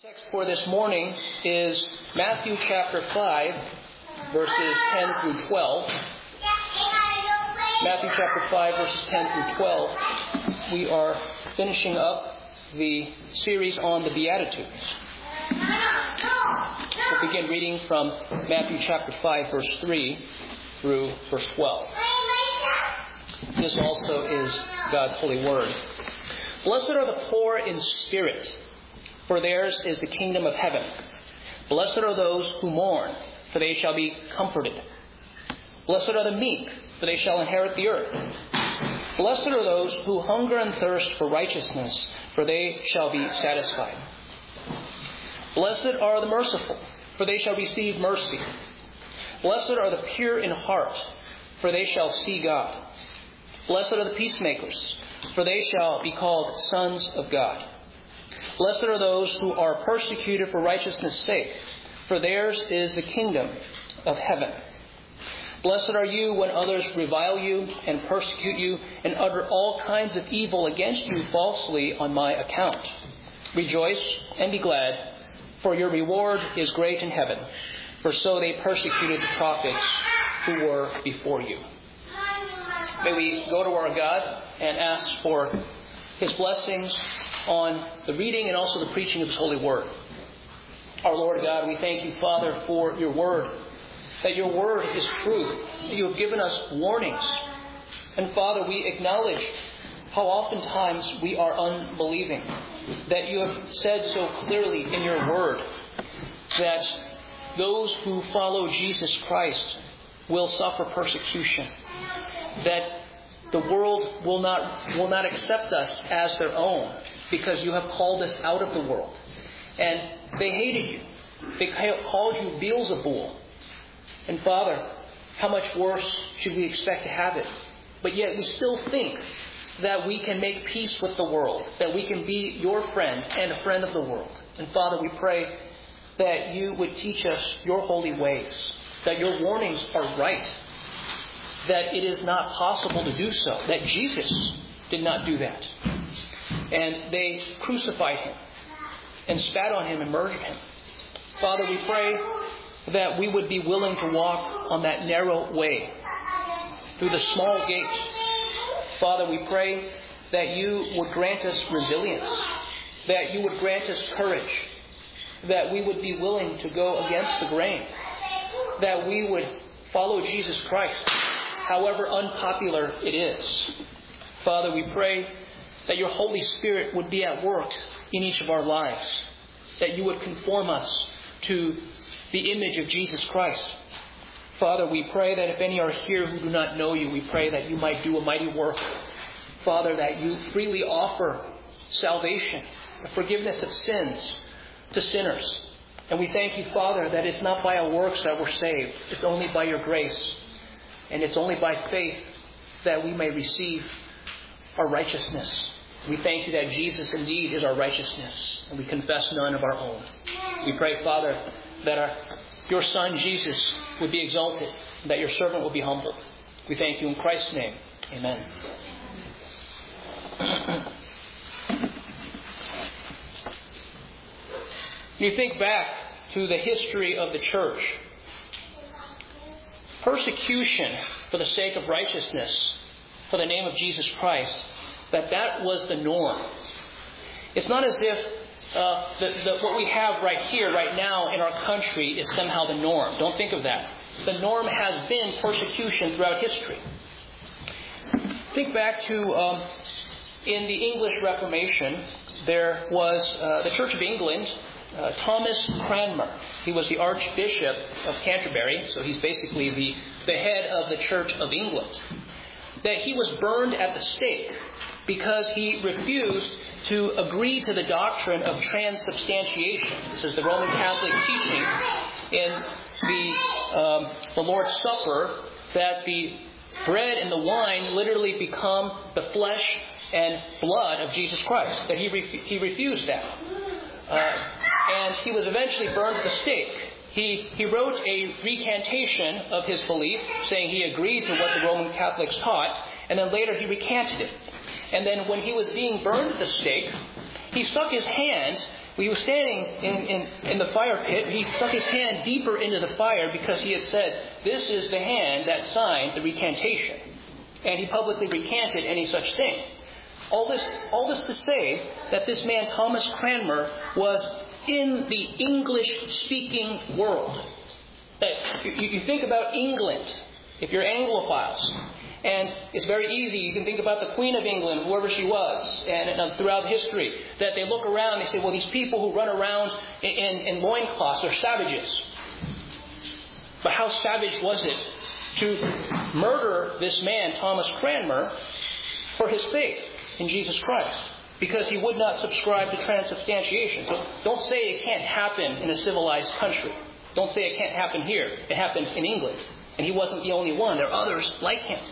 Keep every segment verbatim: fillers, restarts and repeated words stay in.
Text for this morning is Matthew chapter five, verses ten through twelve. Matthew chapter five, verses ten through twelve. We are finishing up the series on the Beatitudes. We'll begin reading from Matthew chapter five, verse three through verse twelve. This also is God's holy word. Blessed are the poor in spirit, for theirs is the kingdom of heaven. Blessed are those who mourn, for they shall be comforted. Blessed are the meek, for they shall inherit the earth. Blessed are those who hunger and thirst for righteousness, for they shall be satisfied. Blessed are the merciful, for they shall receive mercy. Blessed are the pure in heart, for they shall see God. Blessed are the peacemakers, for they shall be called sons of God. Blessed are those who are persecuted for righteousness' sake, for theirs is the kingdom of heaven. Blessed are you when others revile you and persecute you and utter all kinds of evil against you falsely on my account. Rejoice and be glad, for your reward is great in heaven, for so they persecuted the prophets who were before you. May we go to our God and ask for His blessings on the reading and also the preaching of His holy word. Our Lord God, we thank you, Father, for your word, that your word is truth, that you have given us warnings. And Father, we acknowledge how oftentimes we are unbelieving, that you have said so clearly in your word that those who follow Jesus Christ will suffer persecution, that the world will not will not accept us as their own, because you have called us out of the world. And they hated you. They called you Beelzebul. And Father, how much worse should we expect to have it? But yet we still think that we can make peace with the world, that we can be your friend and a friend of the world. And Father, we pray that you would teach us your holy ways, that your warnings are right, that it is not possible to do so, that Jesus did not do that. And they crucified him and spat on him and murdered him. Father, we pray that we would be willing to walk on that narrow way through the small gate. Father, we pray that you would grant us resilience, that you would grant us courage, that we would be willing to go against the grain, that we would follow Jesus Christ, however unpopular it is. Father, we pray that your Holy Spirit would be at work in each of our lives, that you would conform us to the image of Jesus Christ. Father, we pray that if any are here who do not know you, we pray that you might do a mighty work. Father, that you freely offer salvation, the forgiveness of sins to sinners. And we thank you, Father, that it's not by our works that we're saved. It's only by your grace. And it's only by faith that we may receive our righteousness. We thank you that Jesus indeed is our righteousness, and we confess none of our own. We pray, Father, that our, your Son Jesus would be exalted, and that your servant will be humbled. We thank you in Christ's name. Amen. You think back to the history of the church. Persecution for the sake of righteousness, for the name of Jesus Christ, that that was the norm. It's not as if uh, the, the, what we have right here, right now in our country is somehow the norm. Don't think of that. The norm has been persecution throughout history. Think back to um, in the English Reformation, there was uh, the Church of England, uh, Thomas Cranmer. He was the Archbishop of Canterbury, so he's basically the, the head of the Church of England. That he was burned at the stake because he refused to agree to the doctrine of transubstantiation. This is the Roman Catholic teaching in the, um, the Lord's Supper, that the bread and the wine literally become the flesh and blood of Jesus Christ. That he, ref- he refused that. Uh, and he was eventually burned at the stake. He, he wrote a recantation of his belief, saying he agreed to what the Roman Catholics taught, and then later he recanted it. And then when he was being burned at the stake, he stuck his hand he was standing in, in, in the fire pit. He stuck his hand deeper into the fire because he had said, this is the hand that signed the recantation. And he publicly recanted any such thing. All this, all this to say that this man, Thomas Cranmer, was in the English-speaking world. That you, you think about England, if you're Anglophiles. And it's very easy. You can think about the Queen of England, whoever she was, and, and throughout history, that they look around and they say, well, these people who run around in, in, in loincloths are savages. But how savage was it to murder this man, Thomas Cranmer, for his faith in Jesus Christ? Because he would not subscribe to transubstantiation. So don't say it can't happen in a civilized country. Don't say it can't happen here. It happened in England. And he wasn't the only one. There are others like him.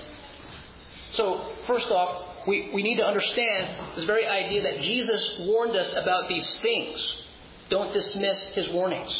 So, first off, we, we need to understand this very idea that Jesus warned us about these things. Don't dismiss his warnings.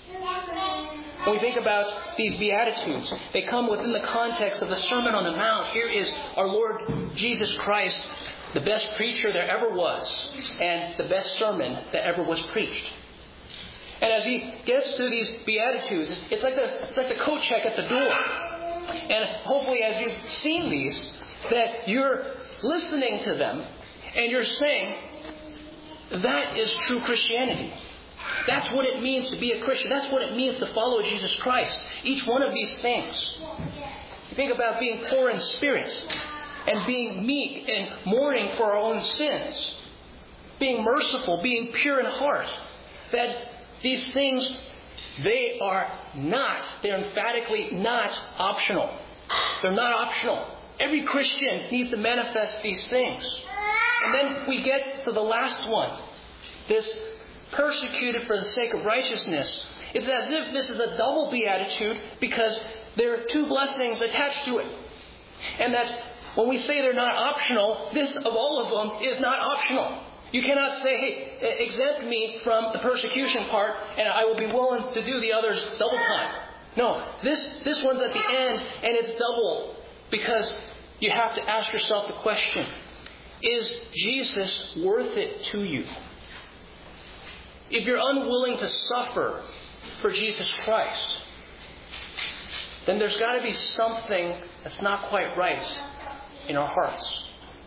When we think about these Beatitudes, they come within the context of the Sermon on the Mount. Here is our Lord Jesus Christ, the best preacher there ever was, and the best sermon that ever was preached. And as he gets through these Beatitudes, it's like the, it's like the coat check at the door. And hopefully as you've seen these, that you're listening to them and you're saying, that is true Christianity. That's what it means to be a Christian. That's what it means to follow Jesus Christ. Each one of these things. You think about being poor in spirit and being meek and mourning for our own sins. Being merciful, being pure in heart. That these things, they are not, they're emphatically not optional. They're not optional. Every Christian needs to manifest these things. And then we get to the last one. This persecuted for the sake of righteousness. It's as if this is a double beatitude because there are two blessings attached to it. And that when we say they're not optional, this of all of them is not optional. You cannot say, hey, exempt me from the persecution part and I will be willing to do the others double time. No, this, this one's at the end and it's double. Because you have to ask yourself the question, is Jesus worth it to you? If you're unwilling to suffer for Jesus Christ, then there's got to be something that's not quite right in our hearts.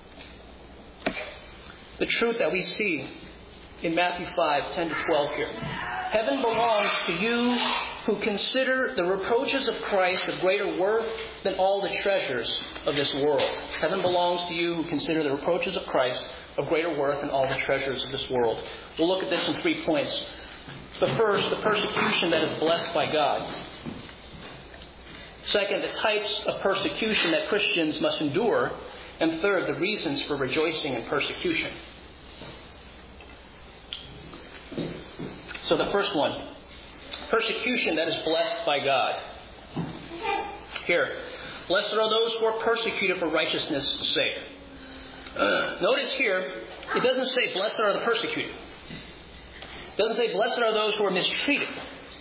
The truth that we see in Matthew five, ten to twelve here. Heaven belongs to you who consider the reproaches of Christ of greater worth than all the treasures of this world. Heaven belongs to you who consider the reproaches of Christ of greater worth than all the treasures of this world. We'll look at this in three points. The first, the persecution that is blessed by God. Second, the types of persecution that Christians must endure. And third, the reasons for rejoicing in persecution. So the first one, persecution that is blessed by God. Here, blessed are those who are persecuted for righteousness' sake. Uh, notice here, it doesn't say blessed are the persecuted. It doesn't say blessed are those who are mistreated.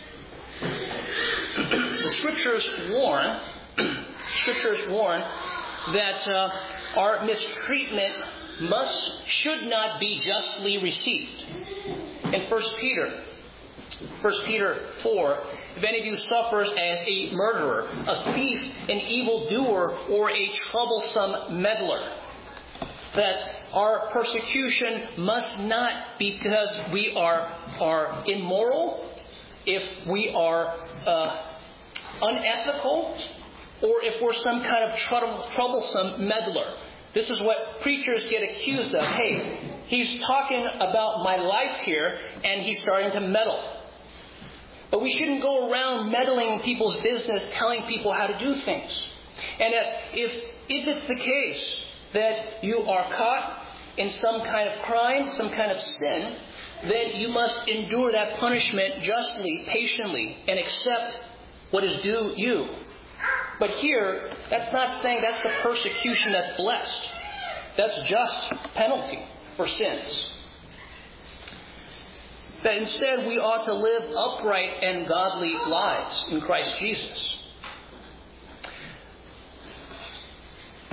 The Scriptures warn, Scriptures warn that uh, our mistreatment must should not be justly received. In First Peter, First Peter four, if any of you suffers as a murderer, a thief, an evildoer, or a troublesome meddler, that our persecution must not be because we are, are immoral, if we are uh, unethical, or if we're some kind of trouble, troublesome meddler. This is what preachers get accused of. Hey, he's talking about my life here, and he's starting to meddle. But we shouldn't go around meddling in people's business, telling people how to do things. And if, if it's the case that you are caught in some kind of crime, some kind of sin, then you must endure that punishment justly, patiently, and accept what is due you. But here, that's not saying that's the persecution that's blessed. That's just penalty for sins. That instead we ought to live upright and godly lives in Christ Jesus.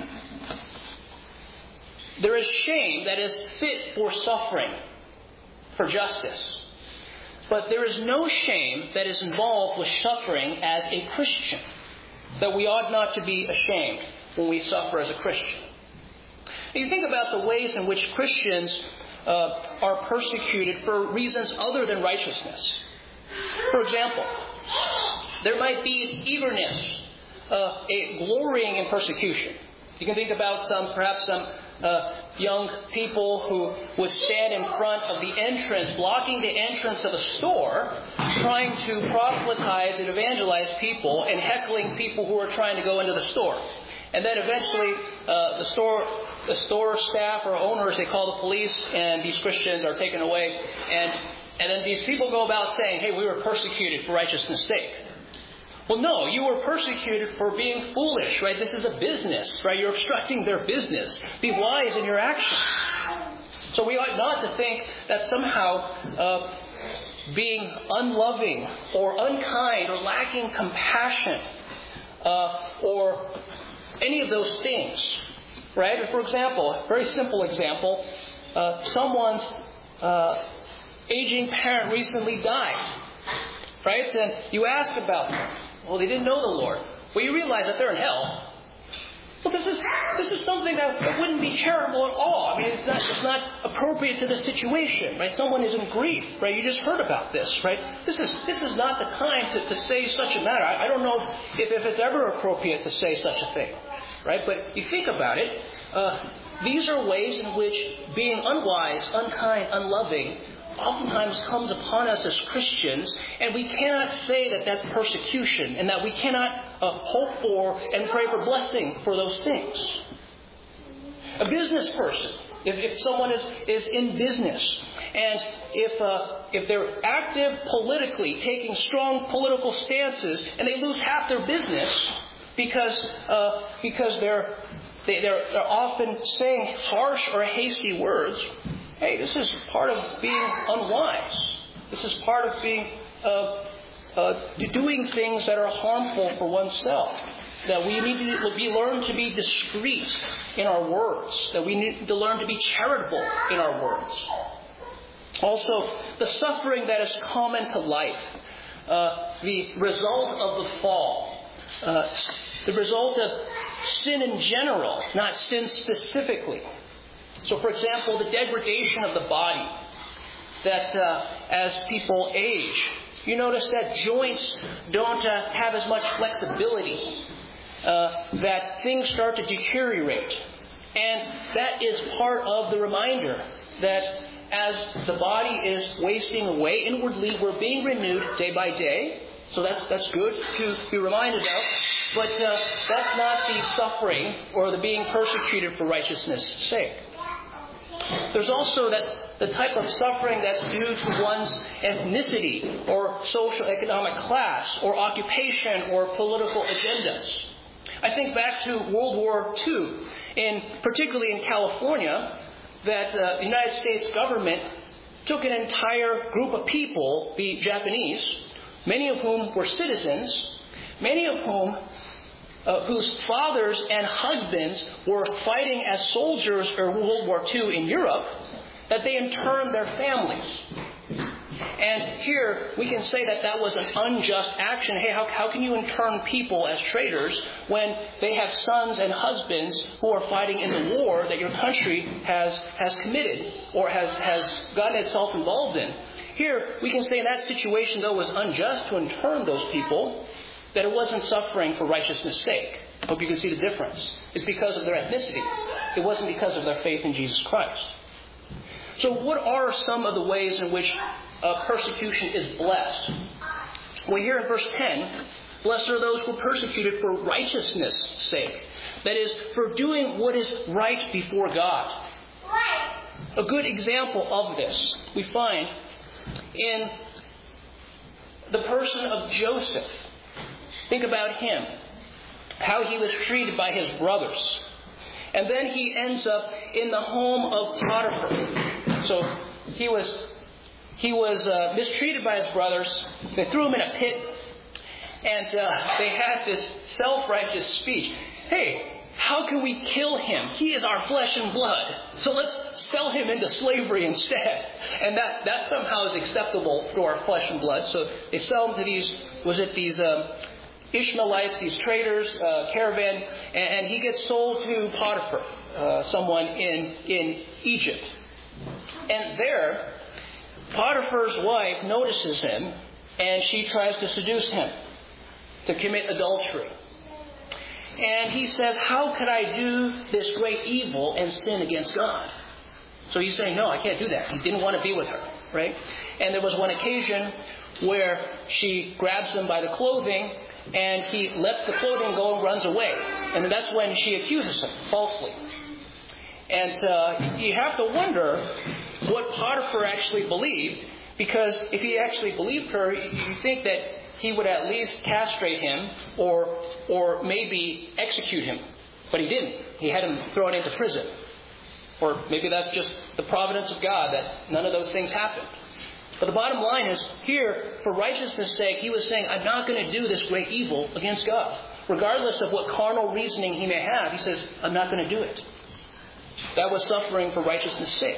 There is shame that is fit for suffering. for justice. But there is no shame that is involved with suffering as a Christian. That we ought not to be ashamed when we suffer as a Christian. You think about the ways in which Christians uh, are persecuted for reasons other than righteousness. For example, there might be eagerness, uh, a glorying in persecution. You can think about some, perhaps some uh, young people who would stand in front of the entrance, blocking the entrance of a store, trying to proselytize and evangelize people and heckling people who are trying to go into the store. And then eventually uh, the store the store staff or owners, they call the police, and these Christians are taken away. And, and then these people go about saying, hey, we were persecuted for righteousness' sake. Well, no, you were persecuted for being foolish, right? This is a business, right? You're obstructing their business. Be wise in your actions. So we ought not to think that somehow uh, being unloving or unkind or lacking compassion uh, or any of those things, right? For example, a very simple example, uh, someone's uh, aging parent recently died, right? And you ask about them. Well, they didn't know the Lord. Well, you realize that they're in hell. Well, this is this is something that, that wouldn't be charitable at all. I mean, it's not it's not appropriate to the situation, right? Someone is in grief, right? You just heard about this, right? This is this is not the time to, to say such a matter. I, I don't know if, if it's ever appropriate to say such a thing, right? But you think about it. Uh, these are ways in which being unwise, unkind, unloving oftentimes comes upon us as Christians, and we cannot say that that's persecution, and that we cannot uh, hope for and pray for blessing for those things. A business person, if, if someone is, is in business, and if uh, if they're active politically, taking strong political stances, and they lose half their business because uh, because they're they, they're they're often saying harsh or hasty words. Hey, this is part of being unwise. This is part of being uh, uh, doing things that are harmful for oneself. That we need to be learn to be discreet in our words. That we need to learn to be charitable in our words. Also, the suffering that is common to life, uh, the result of the fall, uh, the result of sin in general, not sin specifically. So, for example, the degradation of the body, that uh, as people age, you notice that joints don't uh, have as much flexibility, uh, that things start to deteriorate. And that is part of the reminder that as the body is wasting away inwardly, we're being renewed day by day. So that's that's good to be reminded of. But uh, that's not the suffering or the being persecuted for righteousness' sake. There's also that the type of suffering that's due to one's ethnicity or social economic class or occupation or political agendas. I think back to World War Two, in particularly in California, that uh, the United States government took an entire group of people, the Japanese, many of whom were citizens, many of whom Uh, whose fathers and husbands were fighting as soldiers in World War Two in Europe, that they interned their families. And here we can say that that was an unjust action. Hey, how, how can you intern people as traitors when they have sons and husbands who are fighting in the war that your country has has committed or has, has gotten itself involved in? Here we can say in that situation, though, it was unjust to intern those people, that it wasn't suffering for righteousness' sake. I hope you can see the difference. It's because of their ethnicity. It wasn't because of their faith in Jesus Christ. So what are some of the ways in which uh, persecution is blessed? Well, here in verse ten, blessed are those who are persecuted for righteousness' sake. That is, for doing what is right before God. A good example of this we find in the person of Joseph. Think about him, how he was treated by his brothers. And then he ends up in the home of Potiphar. So he was he was uh, mistreated by his brothers. They threw him in a pit. And uh, they had this self-righteous speech. Hey, how can we kill him? He is our flesh and blood. So let's sell him into slavery instead. And that, that somehow is acceptable to our flesh and blood. So they sell him to these, was it these um, Ishmaelites, these traders, uh, caravan, and, and he gets sold to Potiphar, uh, someone in, in Egypt. And there, Potiphar's wife notices him, and she tries to seduce him to commit adultery. And he says, how could I do this great evil and sin against God? So he's saying, no, I can't do that. He didn't want to be with her, right? And there was one occasion where she grabs him by the clothing, and he lets the clothing go and runs away. And that's when she accuses him falsely. And uh, you have to wonder what Potiphar actually believed, because if he actually believed her, you think that he would at least castrate him or or maybe execute him. But he didn't. He had him thrown into prison. Or maybe that's just the providence of God that none of those things happened. But the bottom line is, here, for righteousness' sake, he was saying, I'm not going to do this great evil against God. Regardless of what carnal reasoning he may have, he says, I'm not going to do it. That was suffering for righteousness' sake.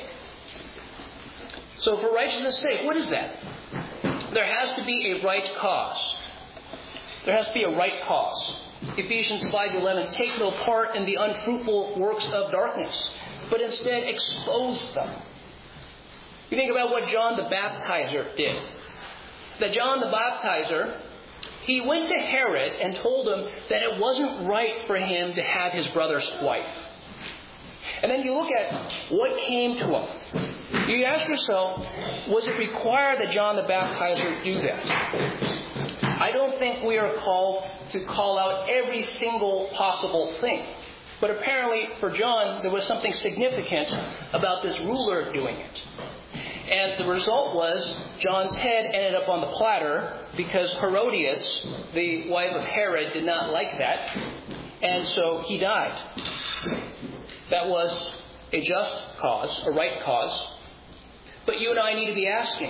So for righteousness' sake, what is that? There has to be a right cause. There has to be a right cause. Ephesians five eleven, take no part in the unfruitful works of darkness, but instead expose them. You think about what John the Baptizer did. That John the Baptizer, he went to Herod and told him that it wasn't right for him to have his brother's wife. And then you look at what came to him. You ask yourself, was it required that John the Baptizer do that? I don't think we are called to call out every single possible thing. But apparently for John, there was something significant about this ruler doing it. And the result was John's head ended up on the platter because Herodias, the wife of Herod, did not like that. And so he died. That was a just cause, a right cause. But you and I need to be asking,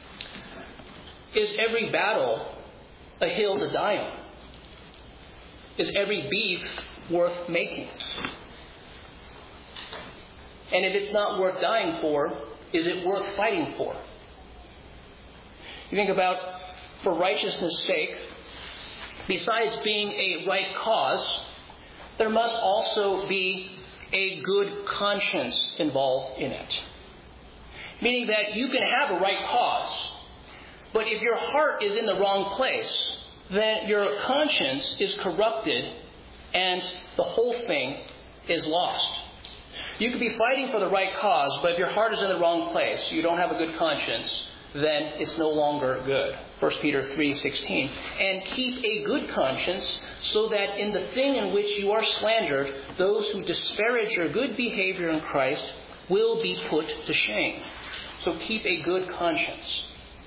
is every battle a hill to die on? Is every beef worth making? And if it's not worth dying for, is it worth fighting for? You think about, for righteousness' sake, besides being a right cause, there must also be a good conscience involved in it. Meaning that you can have a right cause, but if your heart is in the wrong place, then your conscience is corrupted and the whole thing is lost. You could be fighting for the right cause, but if your heart is in the wrong place, you don't have a good conscience, then it's no longer good. First Peter three sixteen. And keep a good conscience, so that in the thing in which you are slandered, those who disparage your good behavior in Christ will be put to shame. So keep a good conscience.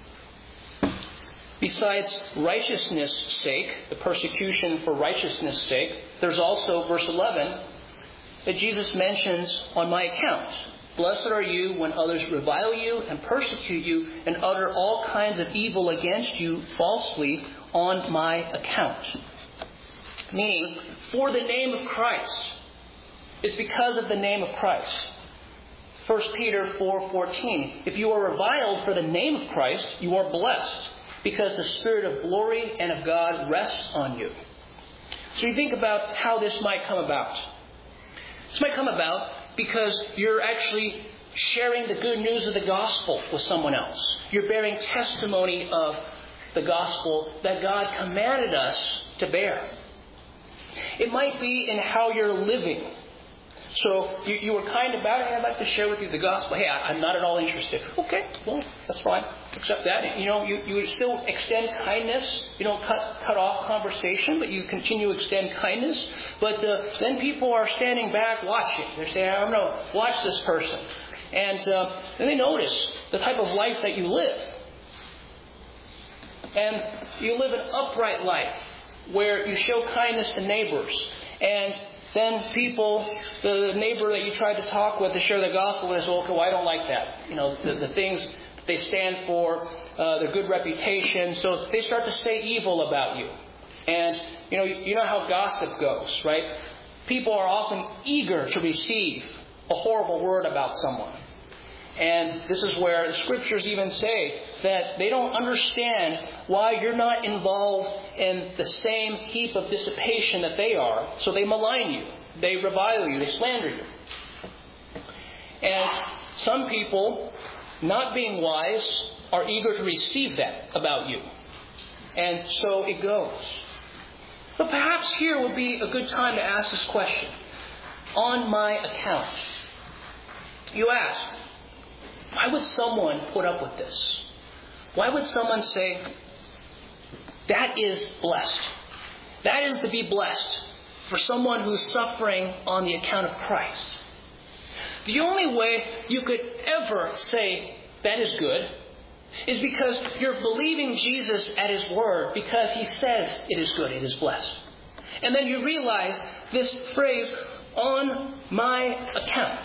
Besides righteousness' sake, the persecution for righteousness' sake, there's also verse eleven that Jesus mentions, on my account. Blessed are you when others revile you and persecute you and utter all kinds of evil against you falsely on my account. Meaning, for the name of Christ. It's because of the name of Christ. First Peter four fourteen. If you are reviled for the name of Christ, you are blessed, because the Spirit of glory and of God rests on you. So you think about how this might come about. This might come about because you're actually sharing the good news of the gospel with someone else. You're bearing testimony of the gospel that God commanded us to bear. It might be in how you're living. So you, you were kind about it. Hey, I'd like to share with you the gospel. Hey, I, I'm not at all interested. Okay, well, that's fine. Accept that. You know, you, you still extend kindness. You don't cut cut off conversation, but you continue to extend kindness. But uh, then people are standing back watching. They're saying, I'm going to watch this person. And uh, then they notice the type of life that you live. And you live an upright life where you show kindness to neighbors. And then people, the neighbor that you tried to talk with to share the gospel with, well, okay, well, I don't like that. You know, the, the things they stand for, uh, their good reputation. So they start to say evil about you. And, you know, you know how gossip goes, right? people are often eager to receive a horrible word about someone. And this is where the Scriptures even say that they don't understand why you're not involved in the same heap of dissipation that they are. So they malign you. They revile you. They slander you. And some people, not being wise, are eager to receive that about you. And so it goes. But perhaps here would be a good time to ask this question. On my account. You ask, why would someone put up with this? Why would someone say, that is blessed? That is to be blessed for someone who's suffering on the account of Christ. The only way you could ever say that is good is because you're believing Jesus at His word, because He says it is good, it is blessed. And then you realize this phrase, on my account.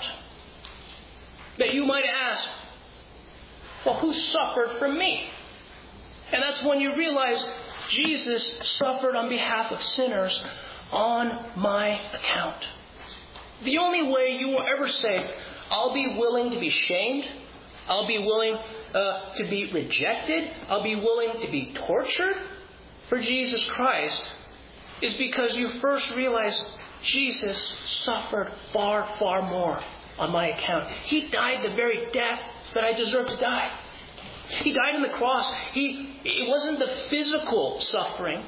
That you might ask, well, who suffered for me? And that's when you realize Jesus suffered on behalf of sinners on my account. The only way you will ever say, I'll be willing to be shamed, I'll be willing uh, to be rejected, I'll be willing to be tortured for Jesus Christ, is because you first realize Jesus suffered far, far more on my account. He died the very death that I deserve to die. He died on the cross. He, it wasn't the physical suffering.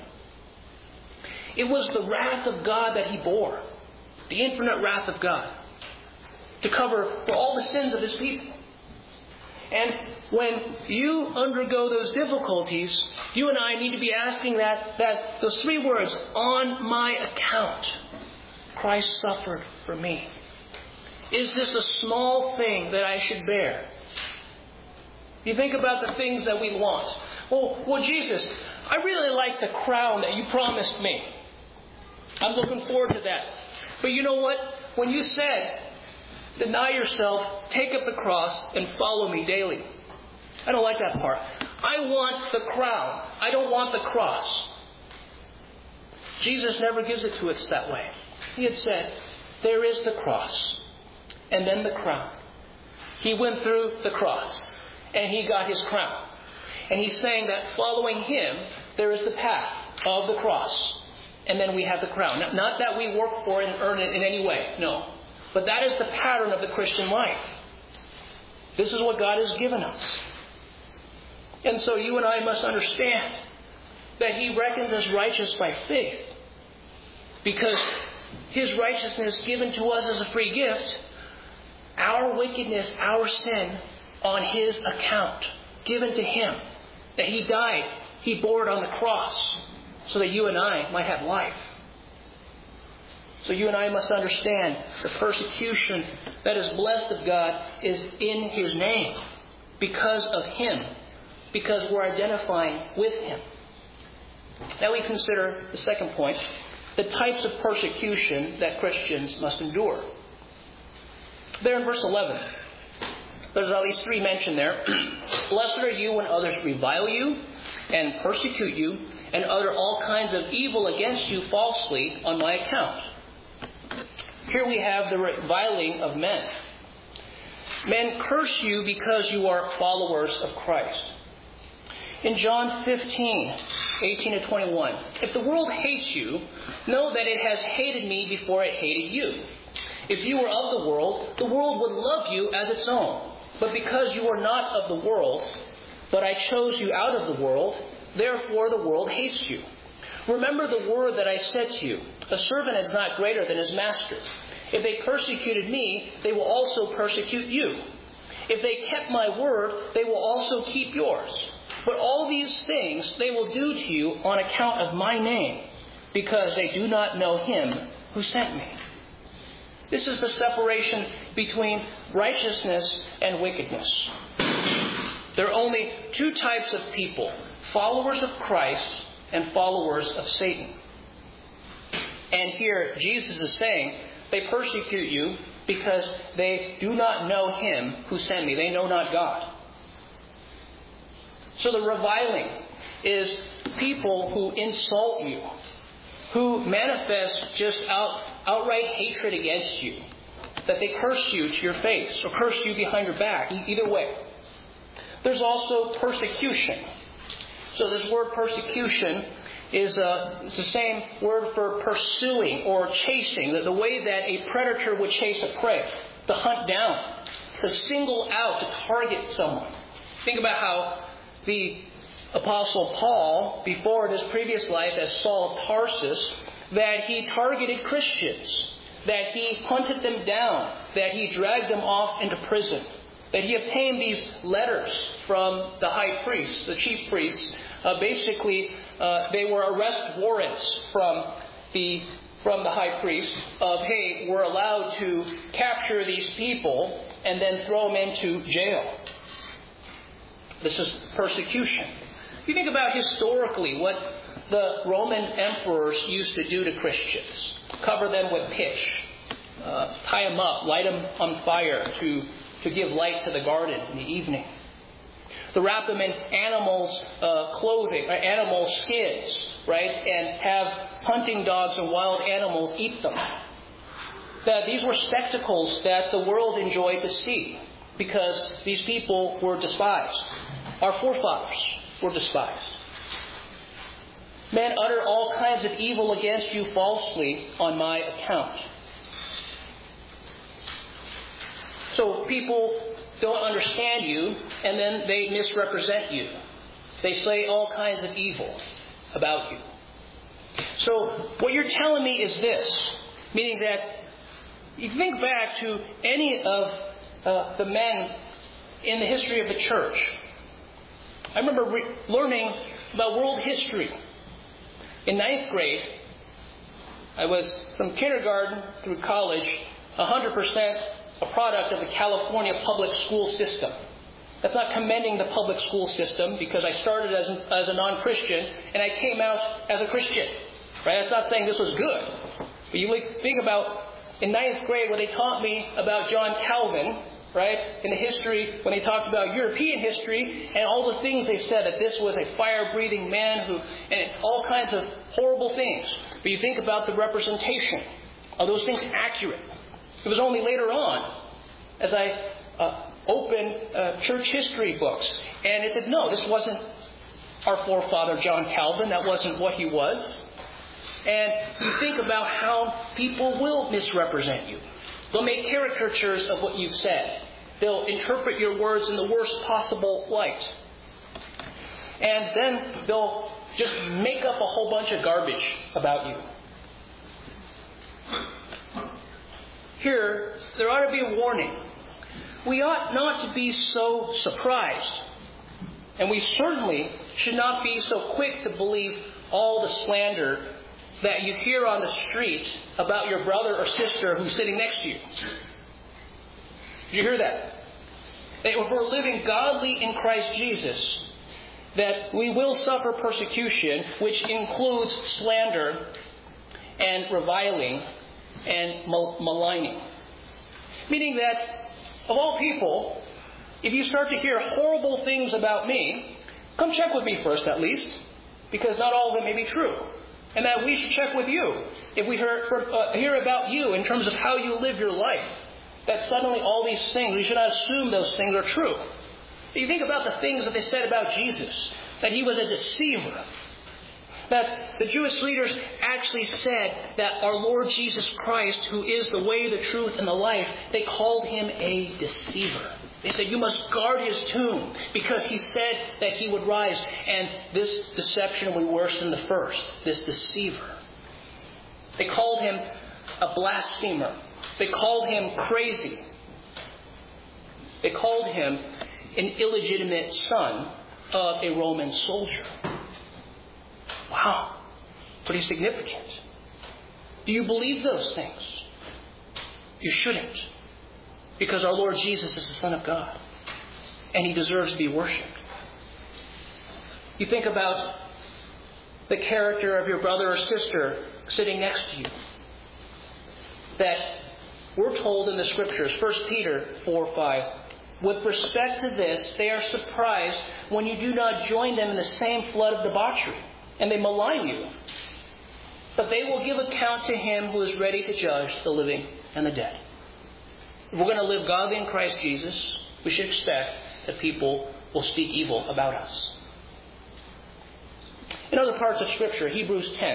It was the wrath of God that He bore. The infinite wrath of God. To cover for all the sins of His people. And when you undergo those difficulties, you and I need to be asking that, that those three words, on my account, Christ suffered for me. Is this a small thing that I should bear? You think about the things that we want. Well, well, Jesus, I really like the crown that you promised me. I'm looking forward to that. But you know what? When you said, deny yourself, take up the cross, and follow me daily. I don't like that part. I want the crown. I don't want the cross. Jesus never gives it to us that way. He had said, there is the cross. And then the crown. He went through the cross. And He got His crown. And He's saying that following Him, there is the path of the cross. And then we have the crown. Not that we work for it and earn it in any way. No. But that is the pattern of the Christian life. This is what God has given us. And so you and I must understand that He reckons us righteous by faith. Because His righteousness given to us as a free gift, our wickedness, our sin, on His account, given to Him. That He died, He bore it on the cross, so that you and I might have life. So you and I must understand the persecution that is blessed of God is in His name, because of Him, because we're identifying with Him. Now we consider the second point, the types of persecution that Christians must endure. There in verse eleven, there's at least three mentioned there. Blessed are you when others revile you and persecute you and utter all kinds of evil against you falsely on my account. Here we have the reviling of men. Men curse you because you are followers of Christ. In John fifteen, eighteen to twenty-one, if the world hates you, know that it has hated me before it hated you. If you were of the world, the world would love you as its own. But because you are not of the world, but I chose you out of the world, therefore the world hates you. Remember the word that I said to you, a servant is not greater than his master. If they persecuted me, they will also persecute you. If they kept my word, they will also keep yours. But all these things they will do to you on account of my name, because they do not know Him who sent me. This is the separation between righteousness and wickedness. There are only two types of people, followers of Christ and followers of Satan. And here Jesus is saying, they persecute you because they do not know Him who sent me. They know not God. So the reviling is people who insult you, who manifest just out outright hatred against you, that they curse you to your face or curse you behind your back. Either way. There's also persecution. So this word persecution is uh, it's the same word for pursuing or chasing, the, the way that a predator would chase a prey, to hunt down, to single out, to target someone. Think about how the Apostle Paul, before in his previous life as Saul of Tarsus, that he targeted Christians, that he hunted them down, that he dragged them off into prison, that he obtained these letters from the high priests, the chief priests. Uh, basically, uh, they were arrest warrants from the from the high priest of, hey, we're allowed to capture these people and then throw them into jail. This is persecution. If you think about historically what the Roman emperors used to do to Christians, cover them with pitch, uh, tie them up, light them on fire to, to give light to the garden in the evening. To wrap them in animals' uh, clothing, or animal skins, right? And have hunting dogs and wild animals eat them. That these were spectacles that the world enjoyed to see because these people were despised. Our forefathers were despised. Men utter all kinds of evil against you falsely on my account. So people don't understand you, and then they misrepresent you. They say all kinds of evil about you. So what you're telling me is this, meaning that you think back to any of uh, the men in the history of the church. I remember re- learning about world history. In ninth grade, I was from kindergarten through college, one hundred percent a product of the California public school system. That's not commending the public school system because I started as, an, as a non-Christian and I came out as a Christian. Right? That's not saying this was good. But you think about in ninth grade when they taught me about John Calvin, right? In the history, when they talked about European history and all the things they said, that this was a fire-breathing man who, and all kinds of horrible things. But you think about the representation. Are those things accurate? It was only later on, as I uh, opened uh, church history books, and it said, no, this wasn't our forefather John Calvin. That wasn't what he was. And you think about how people will misrepresent you. They'll make caricatures of what you've said. They'll interpret your words in the worst possible light. And then they'll just make up a whole bunch of garbage about you. Here, there ought to be a warning. We ought not to be so surprised. And we certainly should not be so quick to believe all the slander that you hear on the street about your brother or sister who's sitting next to you. Did you hear that? That if we're living godly in Christ Jesus, that we will suffer persecution, which includes slander and reviling and maligning. Meaning that, of all people, if you start to hear horrible things about me, come check with me first at least, because not all of it may be true. And that we should check with you. If we hear, uh, hear about you in terms of how you live your life, that suddenly all these things, we should not assume those things are true. You think about the things that they said about Jesus, that he was a deceiver. That the Jewish leaders actually said that our Lord Jesus Christ, who is the way, the truth, and the life, they called him a deceiver. They said, you must guard his tomb because he said that he would rise. And this deception will be worse than the first, this deceiver. They called him a blasphemer. They called him crazy. They called him an illegitimate son of a Roman soldier. Wow, pretty significant. Do you believe those things? You shouldn't. Because our Lord Jesus is the Son of God. And he deserves to be worshipped. You think about the character of your brother or sister sitting next to you. That we're told in the Scriptures, First Peter four five, with respect to this, they are surprised when you do not join them in the same flood of debauchery. And they malign you. but they will give account to Him who is ready to judge the living and the dead. If we're going to live godly in Christ Jesus, we should expect that people will speak evil about us. In other parts of Scripture, Hebrews ten,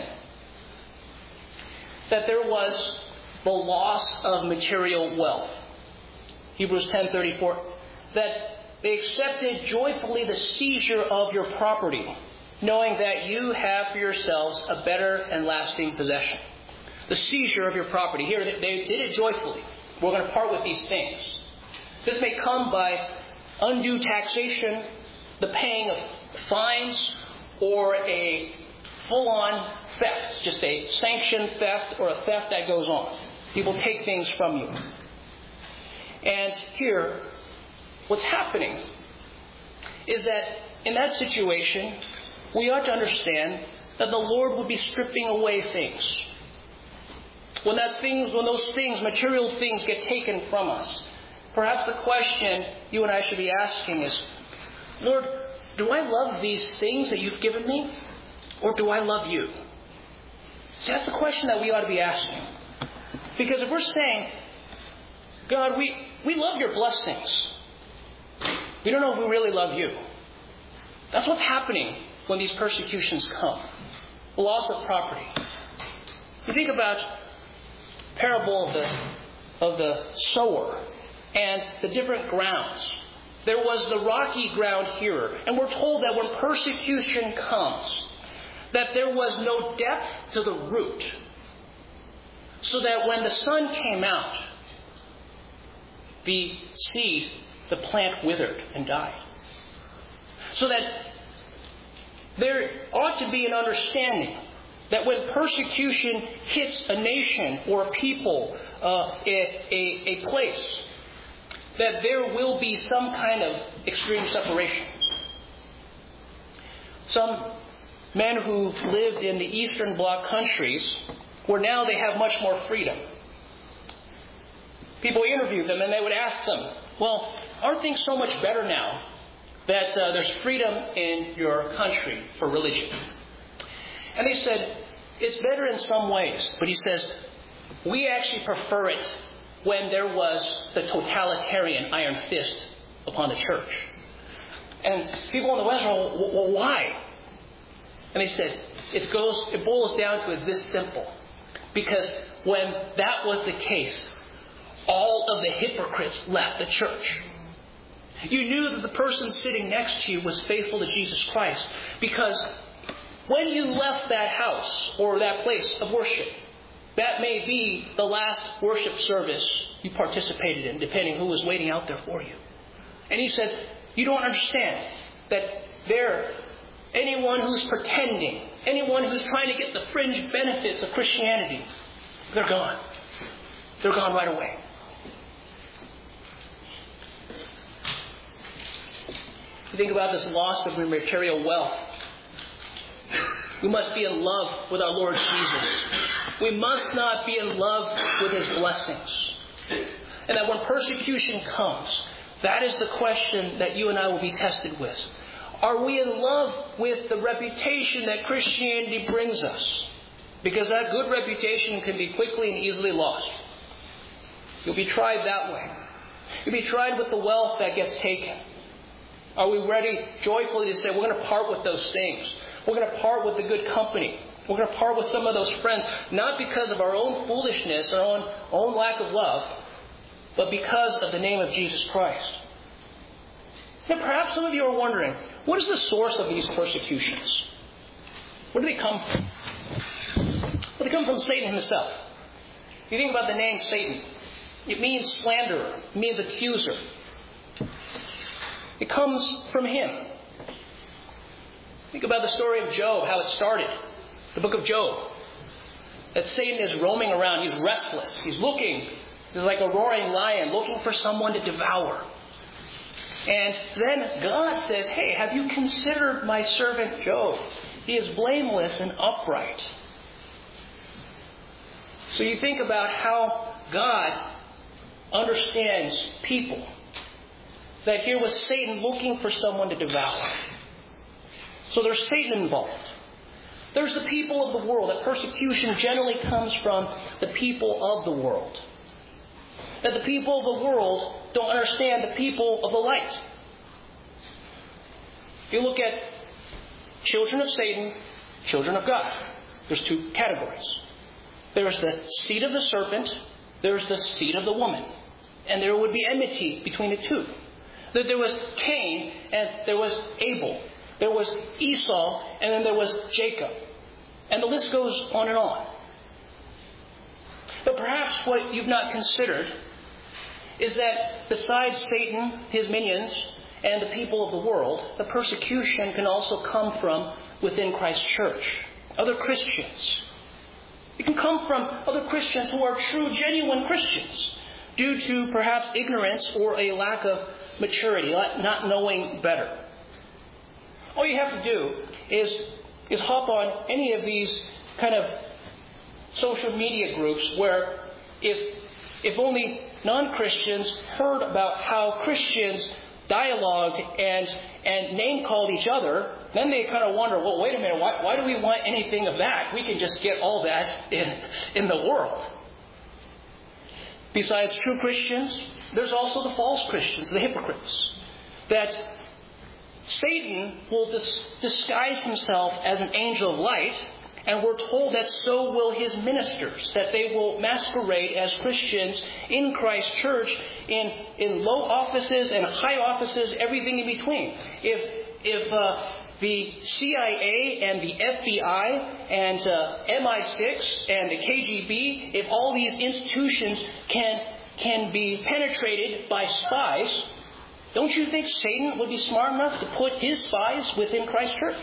that there was the loss of material wealth. Hebrews ten thirty-four, that they accepted joyfully the seizure of your property, knowing that you have for yourselves a better and lasting possession. The seizure of your property. Here, they did it joyfully. We're going to part with these things. This may come by undue taxation, the paying of fines, or a full-on theft, just a sanctioned theft or a theft that goes on. People take things from you. And here, what's happening is that in that situation, we ought to understand that the Lord would be stripping away things. When that things, when those things, material things, get taken from us, perhaps the question you and I should be asking is, Lord, do I love these things that you've given me, or do I love you? See, that's the question that we ought to be asking. Because if we're saying, God, we, we love your blessings, we don't know if we really love you. That's what's happening when these persecutions come. The loss of property. You think about the parable of the, of the sower and the different grounds. There was the rocky ground here. And we're told that when persecution comes, that there was no depth to the root. So that when the sun came out, the seed, the plant withered and died. So that there ought to be an understanding that when persecution hits a nation or a people, uh, a, a, a place, that there will be some kind of extreme separation. Some men who lived in the Eastern Bloc countries, where now they have much more freedom. People interviewed them and they would ask them, well, aren't things so much better now that uh, there's freedom in your country for religion? And they said, it's better in some ways. But he says, we actually prefer it when there was the totalitarian iron fist upon the church. And people in the West are, well, well why? And they said, it goes, it boils down to is this simple. Because when that was the case, all of the hypocrites left the church. You knew that the person sitting next to you was faithful to Jesus Christ. Because when you left that house or that place of worship, that may be the last worship service you participated in, depending who was waiting out there for you. And he said, you don't understand that there, anyone who's pretending, anyone who's trying to get the fringe benefits of Christianity, they're gone. They're gone right away. You think about this loss of material wealth. We must be in love with our Lord Jesus. We must not be in love with His blessings. And that when persecution comes, that is the question that you and I will be tested with. Are we in love with the reputation that Christianity brings us? Because that good reputation can be quickly and easily lost. You'll be tried that way. You'll be tried with the wealth that gets taken. Are we ready joyfully to say, we're going to part with those things? We're going to part with the good company. We're going to part with some of those friends, not because of our own foolishness, our own, own lack of love, but because of the name of Jesus Christ. Now, perhaps some of you are wondering, what is the source of these persecutions? Where do they come from? Well, they come from Satan himself. If you think about the name Satan, it means slanderer, it means accuser. It comes from him. Think about the story of Job, how it started. The book of Job. That Satan is roaming around. He's restless. He's looking. He's like a roaring lion looking for someone to devour. And then God says, hey, have you considered my servant Job? He is blameless and upright. So you think about how God understands people. That here was Satan looking for someone to devour. So there's Satan involved. There's the people of the world. That persecution generally comes from the people of the world. That the people of the world don't understand the people of the light. If you look at children of Satan, children of God, there's two categories. There's the seed of the serpent, there's the seed of the woman. And there would be enmity between the two. That there was Cain and there was Abel. There was Esau and then there was Jacob. And the list goes on and on. But perhaps what you've not considered is that besides Satan, his minions, and the people of the world, the persecution can also come from within Christ's church. Other Christians. It can come from other Christians who are true, genuine Christians due to perhaps ignorance or a lack of maturity, not knowing better. All you have to do is, is hop on any of these kind of social media groups where if if only non-Christians heard about how Christians dialogue and and name-called each other, then they kind of wonder, well, wait a minute, why, why do we want anything of that? We can just get all that in, in the world. Besides true Christians, there's also the false Christians, the hypocrites. That Satan will dis- disguise himself as an angel of light, and we're told that so will his ministers, that they will masquerade as Christians in Christ's church in, in low offices and high offices, everything in between. If if uh, the C I A and the F B I and uh, M I six and the K G B, if all these institutions can can be penetrated by spies, don't you think Satan would be smart enough to put his spies within Christ's church?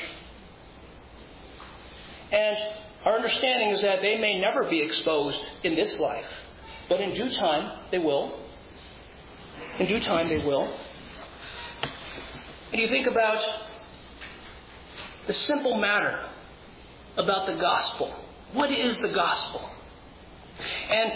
And our understanding is that they may never be exposed in this life. But in due time, they will. In due time, they will. And you think about the simple matter about the gospel. What is the gospel? And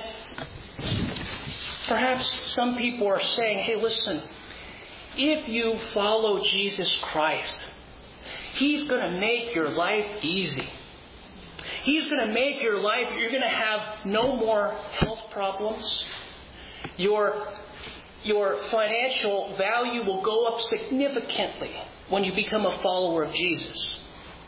perhaps some people are saying, hey, listen, if you follow Jesus Christ, He's going to make your life easy. He's going to make your life, you're going to have no more health problems. Your, your financial value will go up significantly when you become a follower of Jesus.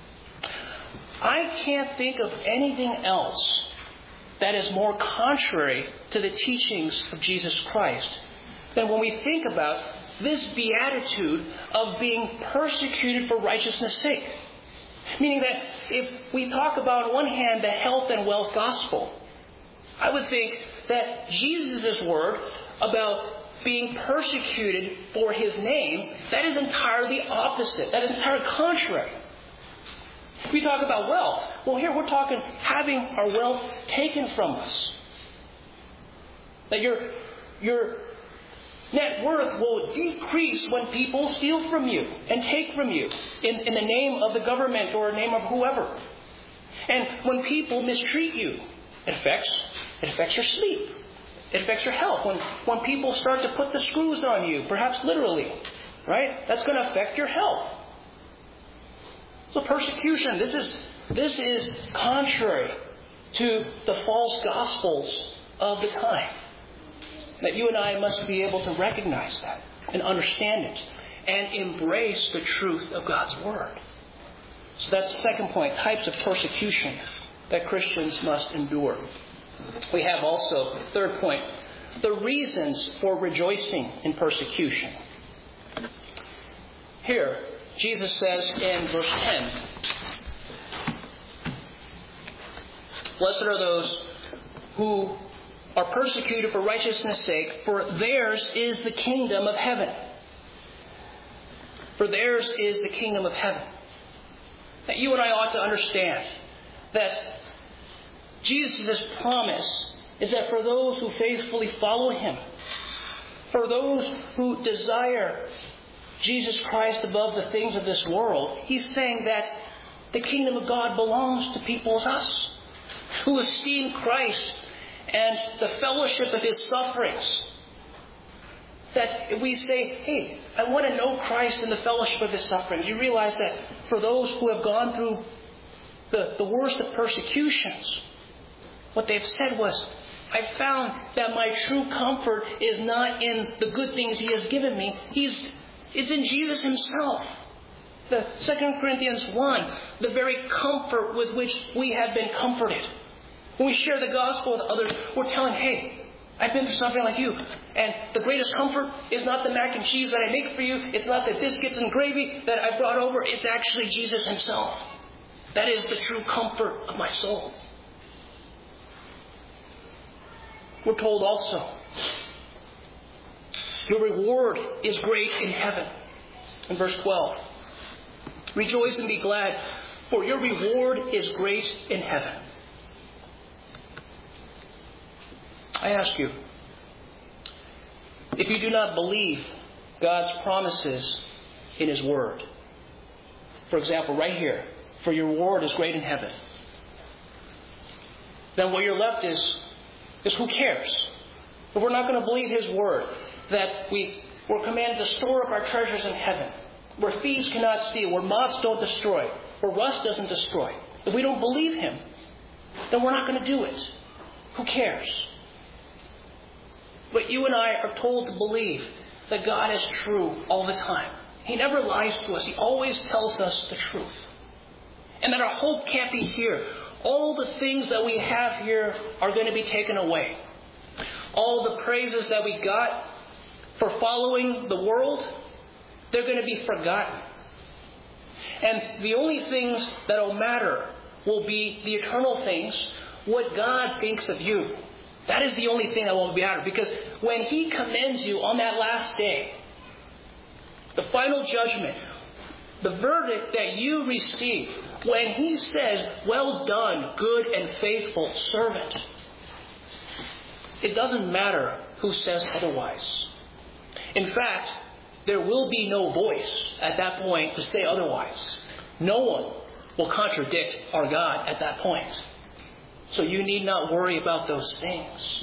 I can't think of anything else that is more contrary to the teachings of Jesus Christ than when we think about this beatitude of being persecuted for righteousness' sake. Meaning that if we talk about, on one hand, the health and wealth gospel, I would think that Jesus' word about being persecuted for His name, that is entirely opposite. That is entirely contrary. We talk about wealth. Well, here we're talking having our wealth taken from us. That your, your net worth will decrease when people steal from you and take from you in, in the name of the government or the name of whoever. And when people mistreat you, it affects, it affects your sleep. It affects your health. When, when people start to put the screws on you, perhaps literally, right? That's going to affect your health. So persecution, this is, this is contrary to the false gospels of the time. That you and I must be able to recognize that and understand it and embrace the truth of God's Word. So that's the second point, types of persecution that Christians must endure. We have also, third point, the reasons for rejoicing in persecution. Here, Jesus says in verse ten, "Blessed are those who are persecuted for righteousness' sake, for theirs is the kingdom of heaven." For theirs is the kingdom of heaven. That you and I ought to understand that Jesus' promise is that for those who faithfully follow Him, for those who desire Jesus Christ above the things of this world, He's saying that the kingdom of God belongs to people as us, who esteem Christ and the fellowship of His sufferings. That if we say, hey, I want to know Christ and the fellowship of His sufferings, you realize that for those who have gone through the, the worst of persecutions, what they've said was, I found that my true comfort is not in the good things He has given me. He's, it's in Jesus Himself. The Second Corinthians one, the very comfort with which we have been comforted. When we share the gospel with others, we're telling, hey, I've been through something like you. And the greatest comfort is not the mac and cheese that I make for you. It's not the biscuits and gravy that I brought over. It's actually Jesus Himself. That is the true comfort of my soul. We're told also, your reward is great in heaven. In verse twelve, rejoice and be glad, for your reward is great in heaven. I ask you, if you do not believe God's promises in His Word, for example, right here, for your reward is great in heaven, then what you're left is, is who cares? If we're not going to believe His Word, that we, we're commanded to store up our treasures in heaven, where thieves cannot steal, where moths don't destroy, where rust doesn't destroy. If we don't believe Him, then we're not going to do it. Who cares? But you and I are told to believe that God is true all the time. He never lies to us. He always tells us the truth. And that our hope can't be here. All the things that we have here are going to be taken away. All the praises that we got for following the world, they're going to be forgotten. And the only things that will matter will be the eternal things, what God thinks of you. That is the only thing that will matter. Because when He commends you on that last day, the final judgment, the verdict that you receive, when He says, well done, good and faithful servant, it doesn't matter who says otherwise. In fact, there will be no voice at that point to say otherwise. No one will contradict our God at that point. So you need not worry about those things.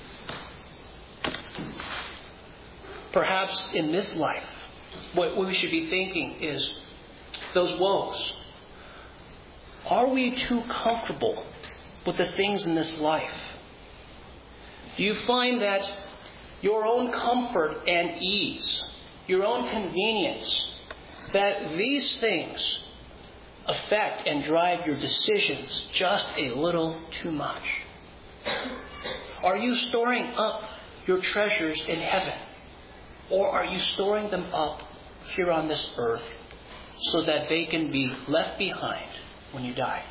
Perhaps in this life, what we should be thinking is those woes. Are we too comfortable with the things in this life? Do you find that your own comfort and ease, your own convenience, that these things affect and drive your decisions just a little too much? Are you storing up your treasures in heaven? Or are you storing them up here on this earth so that they can be left behind when you die?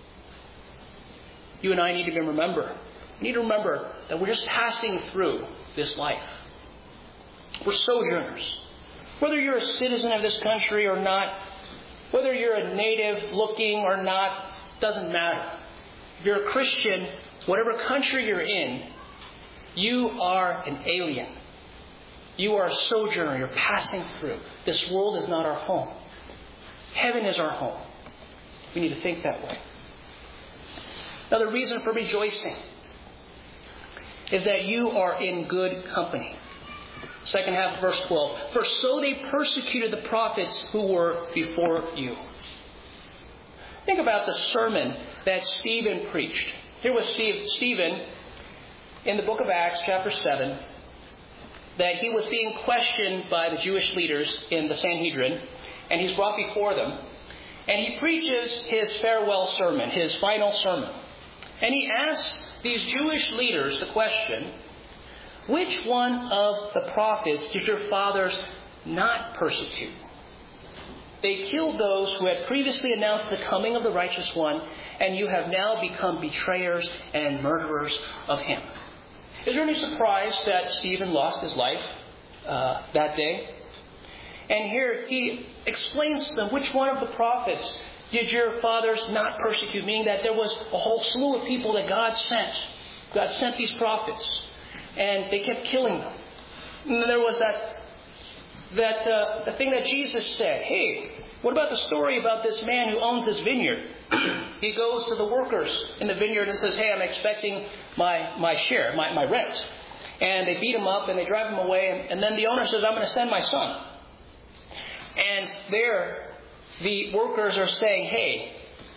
You and I need to remember, we need to remember that we're just passing through this life. We're sojourners. Whether you're a citizen of this country or not, whether you're a native looking or not, doesn't matter. If you're a Christian, whatever country you're in, you are an alien. You are a sojourner. You're passing through. This world is not our home. Heaven is our home. We need to think that way. Now, the reason for rejoicing is that you are in good company. Second half of verse twelve. For so they persecuted the prophets who were before you. Think about the sermon that Stephen preached. Here was Stephen in the book of Acts, chapter seven, that he was being questioned by the Jewish leaders in the Sanhedrin, and he's brought before them. And he preaches his farewell sermon, his final sermon. And he asks these Jewish leaders the question, which one of the prophets did your fathers not persecute? They killed those who had previously announced the coming of the righteous one, and you have now become betrayers and murderers of him. Is there any surprise that Stephen lost his life uh, that day? And here he explains to them, which one of the prophets did your fathers not persecute? Meaning that there was a whole slew of people that God sent. God sent these prophets. And they kept killing them. And there was that that uh, the thing that Jesus said. Hey, what about the story about this man who owns this vineyard? He goes to the workers in the vineyard and says, hey, I'm expecting my, my share, my, my rent. And they beat him up and they drive him away. And, and then the owner says, I'm going to send my son. And there, the workers are saying, hey,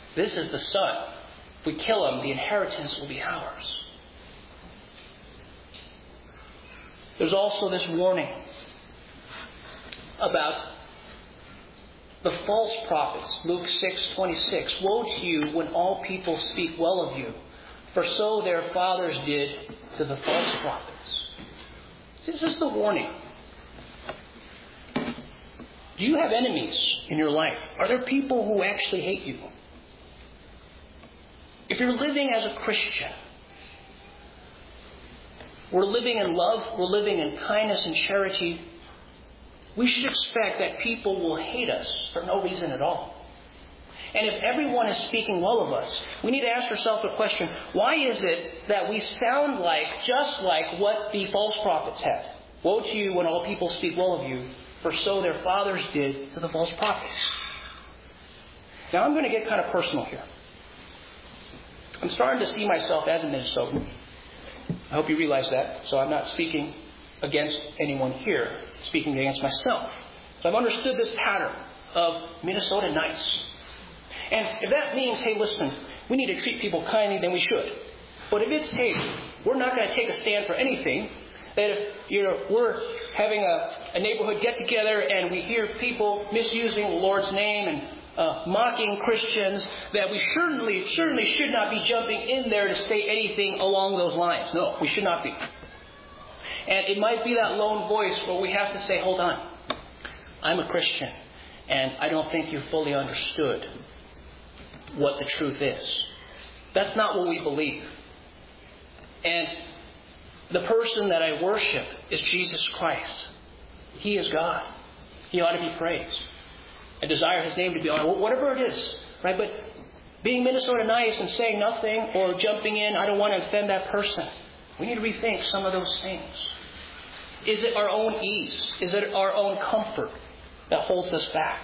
This is the son. If we kill him, the inheritance will be ours. There's also this warning about the false prophets. Luke six twenty-six. Woe to you when all people speak well of you, for so their fathers did to the false prophets. This is the warning. Do you have enemies in your life? Are there people who actually hate you? If you're living as a Christian, we're living in love, we're living in kindness and charity, we should expect that people will hate us for no reason at all. And if everyone is speaking well of us, we need to ask ourselves the question, why is it that we sound like, just like what the false prophets had? Woe to you when all people speak well of you, for so their fathers did to the false prophets. Now I'm going to get kind of personal here. I'm starting to see myself as a Minnesotan. I hope you realize that. So I'm not speaking against anyone here, speaking against myself. So I've understood this pattern of Minnesota nice. And if that means, hey, listen, we need to treat people kindly, then we should. But if it's, hey, we're not going to take a stand for anything, that if you know we're having a, a neighborhood get-together and we hear people misusing the Lord's name and uh, mocking Christians, that we certainly, certainly should not be jumping in there to say anything along those lines. No, we should not be. And it might be that lone voice where we have to say, hold on, I'm a Christian, and I don't think you fully understood what the truth is. That's not what we believe. And the person that I worship is Jesus Christ. He is God. He ought to be praised. I desire His name to be honored. Whatever it is, right? But being Minnesota nice and saying nothing or jumping in, I don't want to offend that person. We need to rethink some of those things. Is it our own ease? Is it our own comfort that holds us back?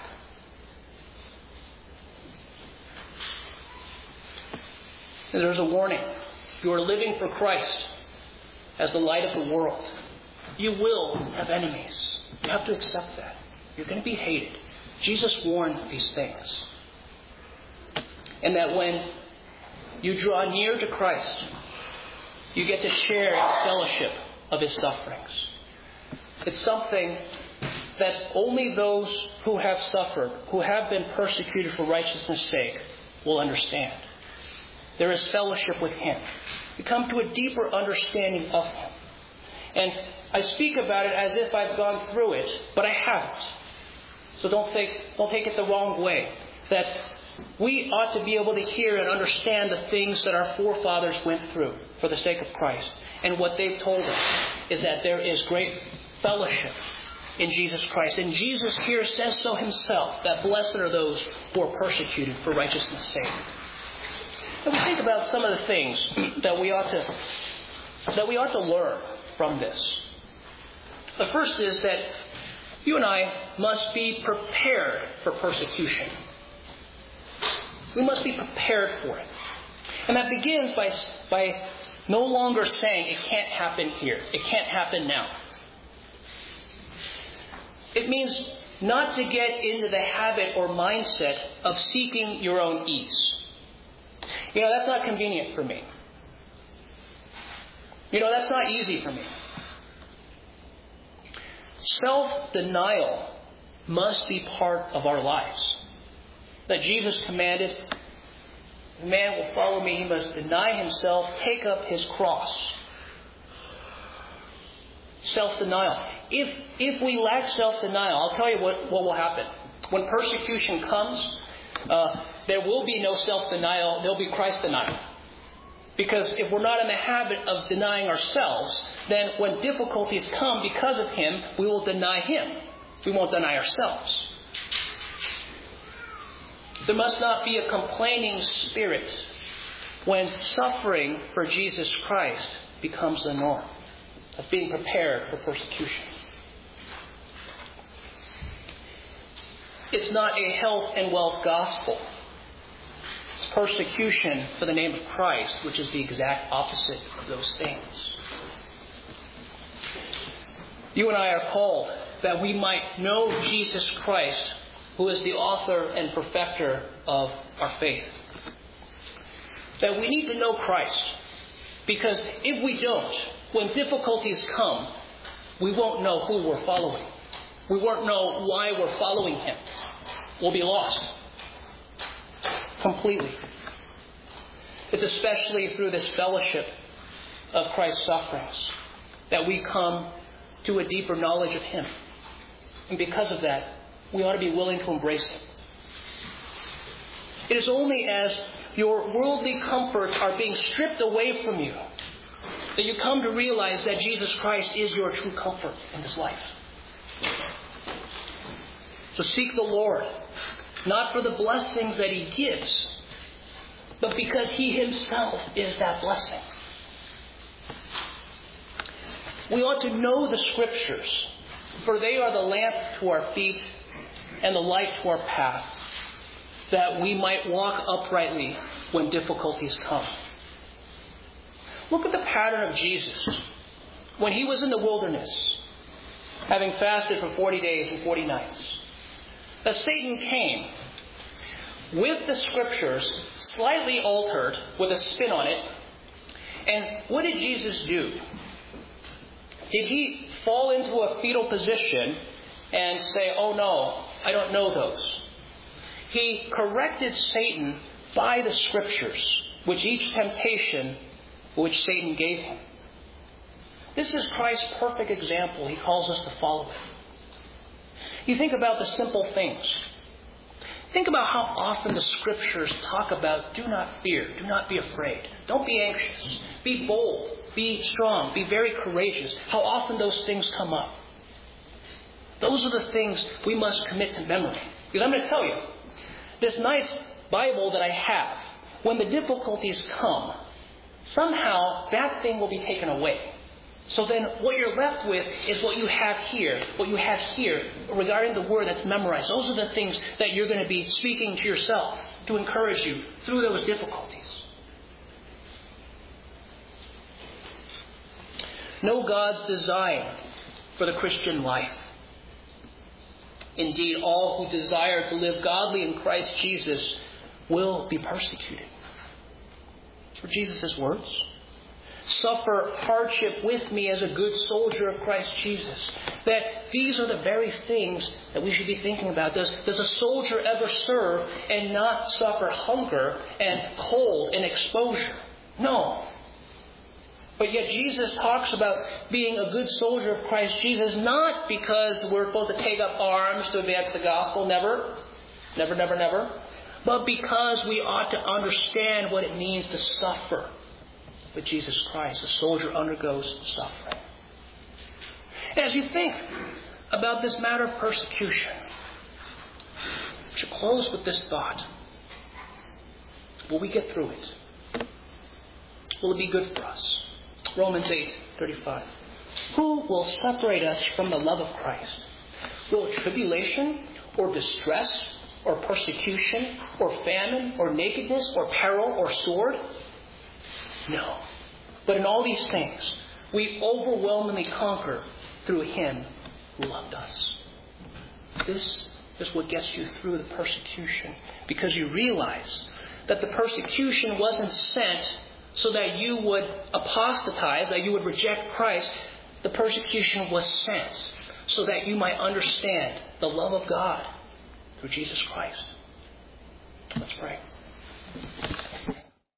And there's a warning. If you are living for Christ as the light of the world, you will have enemies. You have to accept that. You're going to be hated. Jesus warned these things. And that when you draw near to Christ, you get to share in the fellowship of His sufferings. It's something that only those who have suffered, who have been persecuted for righteousness' sake, will understand. There is fellowship with Him. You come to a deeper understanding of Him. And I speak about it as if I've gone through it, but I haven't. So don't take, don't take it the wrong way. That we ought to be able to hear and understand the things that our forefathers went through for the sake of Christ. And what they've told us is that there is great fellowship in Jesus Christ. And Jesus here says so Himself, that blessed are those who are persecuted for righteousness' sake. And we think about some of the things that we ought to that we ought to learn from this. The first is that you and I must be prepared for persecution. We must be prepared for it. And that begins by, by no longer saying it can't happen here. It can't happen now. It means not to get into the habit or mindset of seeking your own ease. You know, that's not convenient for me. You know, that's not easy for me. Self-denial must be part of our lives. That Jesus commanded, if a man will follow me, he must deny himself, take up his cross. Self-denial. If if we lack self-denial, I'll tell you what, what will happen. When persecution comes, uh, there will be no self-denial. There will be Christ denial. Because if we're not in the habit of denying ourselves, then when difficulties come because of Him, we will deny Him. We won't deny ourselves. There must not be a complaining spirit when suffering for Jesus Christ becomes the norm. Of being prepared for persecution. It's not a health and wealth gospel. It's persecution for the name of Christ, which is the exact opposite of those things. You and I are called that we might know Jesus Christ, who is the author and perfecter of our faith. that we need to know Christ. Because if we don't, when difficulties come, we won't know who we're following. We won't know why we're following Him. We'll be lost completely. It's especially through this fellowship of Christ's sufferings that we come to a deeper knowledge of Him. And because of that, we ought to be willing to embrace Him. It is only as your worldly comforts are being stripped away from you that you come to realize that Jesus Christ is your true comfort in this life. So seek the Lord, not for the blessings that He gives, but because He Himself is that blessing. We ought to know the Scriptures, for they are the lamp to our feet and the light to our path, that we might walk uprightly when difficulties come. Look at the pattern of Jesus when He was in the wilderness, having fasted for forty days and forty nights. That Satan came with the Scriptures slightly altered with a spin on it. And what did Jesus do? Did He fall into a fetal position and say, oh no, I don't know those? He corrected Satan by the Scriptures, which each temptation which Satan gave him. This is Christ's perfect example. He calls us to follow it. You think about the simple things. Think about how often the Scriptures talk about do not fear, do not be afraid, don't be anxious, be bold, be strong, be very courageous. How often those things come up. Those are the things we must commit to memory. Because I'm going to tell you, this nice Bible that I have, when the difficulties come, somehow that thing will be taken away. So then what you're left with is what you have here, what you have here regarding the Word that's memorized. Those are the things that you're going to be speaking to yourself to encourage you through those difficulties. Know God's design for the Christian life. Indeed, all who desire to live godly in Christ Jesus will be persecuted. For Jesus' words. Suffer hardship with me as a good soldier of Christ Jesus. That these are the very things that we should be thinking about. Does, does a soldier ever serve and not suffer hunger and cold and exposure? No. But yet Jesus talks about being a good soldier of Christ Jesus, not because we're supposed to take up arms to advance the gospel. Never. Never, never, never. But because we ought to understand what it means to suffer with Jesus Christ. A soldier undergoes suffering. And as you think about this matter of persecution, I should close with this thought. Will we get through it? Will it be good for us? Romans eight thirty-five. Who will separate us from the love of Christ? Will tribulation or distress or persecution or famine or nakedness or peril or sword? No. But in all these things, we overwhelmingly conquer through Him who loved us. This is what gets you through the persecution, because you realize that the persecution wasn't sent so that you would apostatize, that you would reject Christ. The persecution was sent so that you might understand the love of God through Jesus Christ. Let's pray.